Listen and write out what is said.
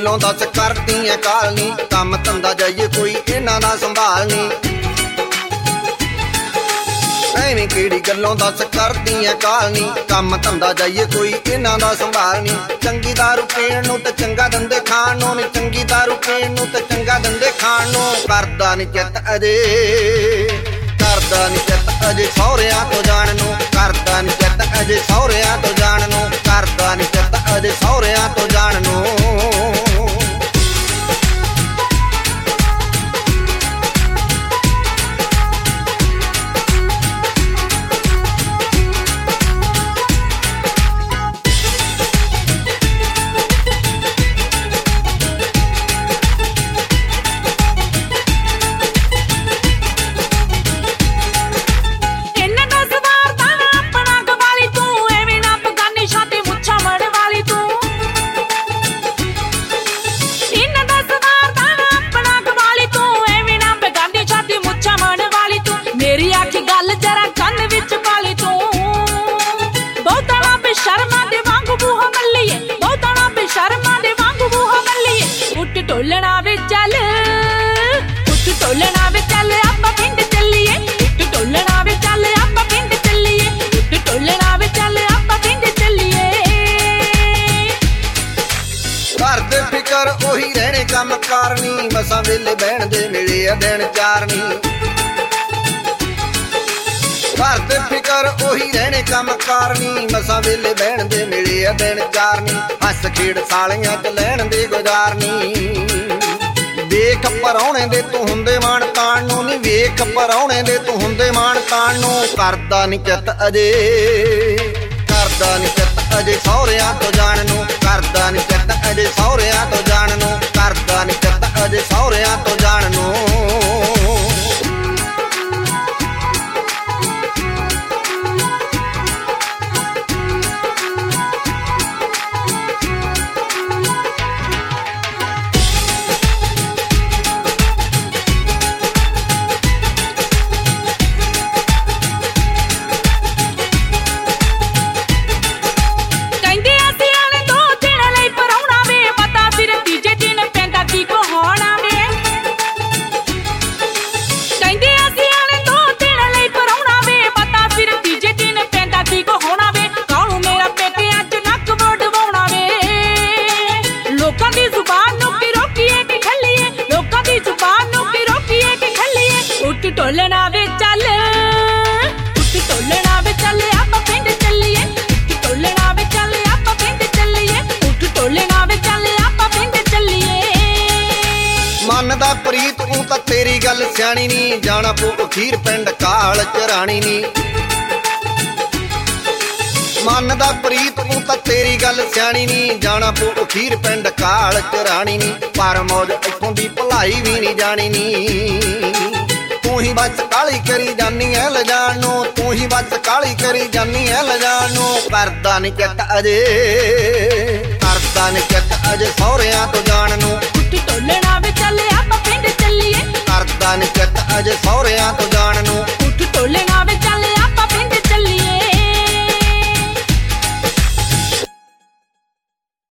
गल्लों दस करदी है काल नी, काम धंधा जाइए कोई इन्हां दा संभाल नी। एवें किहड़ी गल्लों दस करदी है काल नी, काम धंधा जाइए कोई इन्हां दा संभाल नी। चंगी दारू पीण नूं ते चंगा धंधे खाण नूं नी, चंगी दारू पीण नूं ते चंगा धंधे खाण नूं करदा नी चित अजे, करदा नी चित अजे सौहरिਆਂ तो जाण नूं, करदा नी चित अजे सौहरिਆਂ तो जाण नूं, करदा नी चित अजे सौहरिਆਂ तो जाण नूं। ਢੋਲਣਾ ਵੇ ਚੱਲ, ਉੱਠ ਢੋਲਣਾ ਵੇ ਚੱਲ ਆਪਾਂ ਪਿੰਡ ਚੱਲੀਏ, ਉੱਠ ਢੋਲਣਾ ਵੇ ਚੱਲ ਆਪਾਂ ਪਿੰਡ ਚੱਲੀਏ, ਉੱਠ ਢੋਲਣਾ ਵੇ ਚੱਲ ਆਪਾਂ ਪਿੰਡ ਚੱਲੀਏ। ਘਰ ਦੇ ਫਿਕਰ ਉਹੀ ਰਹਿਣੇ ਕੰਮ ਕਾਰਨੀ, ਮਸਾਂ ਵੇਲੇ ਬਹਿਣ ਦੇ ਮਿਲੇ ਆ ਦਿਨ ਚਾਰਨੀ। ਘਰ ਦੇ ਫਿਕਰ ਉਹੀ ਰਹਿਣੇ ਕੰਮ ਕਾਰਨੀ, ਮਸਾਂ ਵੇਲੇ ਬਹਿਣ ਦੇ ਮਿਲੇ ਆ ਦਿਨ ਚਾਰਨੀ। ਹੱਸ ਖੇਡ ਸਾਲੀਆਂ ਚ ਲੈਣ ਦੇ ਗੁਜ਼ਾਰਨੀ, ਵੇਖ ਪਰਾਉਣੇ ਦੇ ਤੂੰ ਹੁੰਦੇ ਮਾਣ ਤਾਣ ਨੂੰ ਨੀ, ਵੇਖ ਪਰਾਉਣੇ ਦੇ ਤੂੰ ਹੁੰਦੇ ਮਾਣ ਤਾਣ ਨੂੰ ਕਰਦਾ ਨੀ ਚਿੱਤ ਅਜੇ, ਕਰਦਾ ਨੀ ਚਿੱਤ ਅਜੇ ਸਹੁਰਿਆਂ ਤੋਂ ਜਾਣ ਨੂੰ, ਕਰਦਾ ਨੀ ਚਿੱਤ ਅਜੇ ਸਹੁਰਿਆਂ ਤੋਂ ਜਾਣ ਨੂੰ, ਕਰਦਾ ਨੀ ਚਿੱਤ ਅਜੇ ਸਹੁਰਿਆਂ ਤੋਂ ਜਾਣ ਨੂੰ। ਢੋਲਣਾ ਵੇ ਚੱਲ, ਉੱਠ ਢੋਲਣਾ ਵੇ ਚੱਲ ਆਪਾਂ ਪਿੰਡ ਚੱਲੀਏ, ਉੱਠ ਢੋਲਣਾ ਵੇ ਚੱਲ ਆਪਾਂ ਪਿੰਡ ਚੱਲੀਏ, ਉੱਠ ਢੋਲਣਾ ਵੇ ਚੱਲ ਆਪਾਂ ਪਿੰਡ ਚੱਲੀਏ। ਮਨ ਦਾ ਪ੍ਰੀਤ ਉਹ ਤਾਂ ਤੇਰੀ ਗੱਲ ਸਿਆਣੀ ਨੀ, ਜਾਣਾ ਪਊ ਅਖੀਰ ਪਿੰਡ ਕਾਲ ਚਰਾਣੀ ਨੀ। ਮਨ ਦਾ ਪ੍ਰੀਤ ਉਹ ਤਾਂ ਤੇਰੀ ਗੱਲ ਸਿਆਣੀ ਨੀ, ਜਾਣਾ ਪਊ ਅਖੀਰ ਪਿੰਡ ਕਾਲ ਚਰਾਣੀ ਨੀ। ਪਰ ਮੌਜ ਇੱਥੋਂ ਦੀ ਭਲਾਈ ਵੀ ਨੀ ਜਾਣੀ ਨੀ, ਤੂੰ ਹੀ ਬਸ ਕਾਲੀ ਕਰੀ ਜਾਨੀ ਐ ਲਿਜਾਣ ਨੂੰ, ਤੂੰ ਹੀ ਬਸ ਕਾਲੀ ਕਰੀ ਜਾਨੀ ਐ ਲਿਜਾਣ ਨੂੰ। ਕਰਦਾ ਨੀ ਚਿੱਤ ਅਜੇ, ਕਰਦਾ ਨੀ ਚਿੱਤ ਅਜੇ ਸਹੁਰਿਆਂ ਤੋਂ ਜਾਣ ਨੂੰ, ਉੱਠ ਢੋਲਣਾ ਵੇ ਚੱਲ ਆਪਾਂ ਪਿੰਡ ਚੱਲੀਏ, ਕਰਦਾ ਨੀ ਚਿੱਤ ਅਜੇ ਸਹੁਰਿਆਂ ਤੋਂ